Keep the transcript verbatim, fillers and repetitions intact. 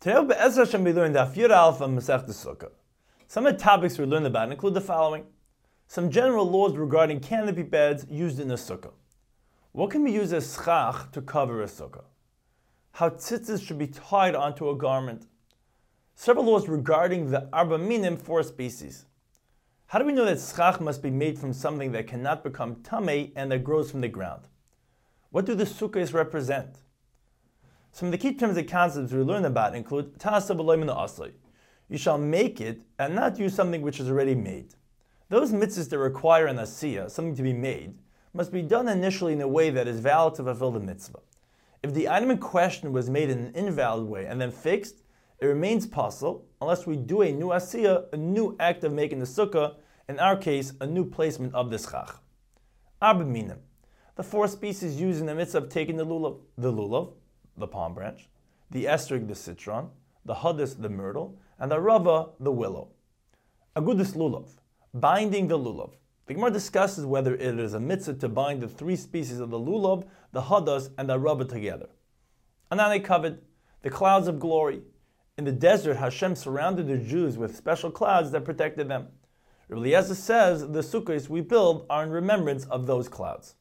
Today, Be'ez Hashem, we learned Daf Yud Aleph of Masechta Sukkah. Some of the topics we learned about include the following: some general laws regarding canopy beds used in a sukkah. What can be used as schach to cover a sukkah? How tzitzis should be tied onto a garment. Several laws regarding the arba minim, four species. How do we know that schach must be made from something that cannot become tamei and that grows from the ground? What do the sukkahs represent? Some of the key terms and concepts we learn about include ta'aseh b'lo min ha'aseh. You shall make it and not use something which is already made. Those mitzvahs that require an asiyah, something to be made, must be done initially in a way that is valid to fulfill the mitzvah. If the item in question was made in an invalid way and then fixed, it remains possible unless we do a new asiyah, a new act of making the sukkah, in our case, a new placement of the schach. Arba minim, the four species used in the mitzvah of taking the lulav: the lulav, the palm branch, the esrog, the citron, the hadis, the myrtle, and the rava, the willow. Agudis lulav, binding the lulav. The Gemara discusses whether it is a mitzvah to bind the three species of the lulav, the hadas, and the rava together. Anane covered the clouds of glory. In the desert, Hashem surrounded the Jews with special clouds that protected them. Rabbi Eliezer says the sukkahs we build are in remembrance of those clouds.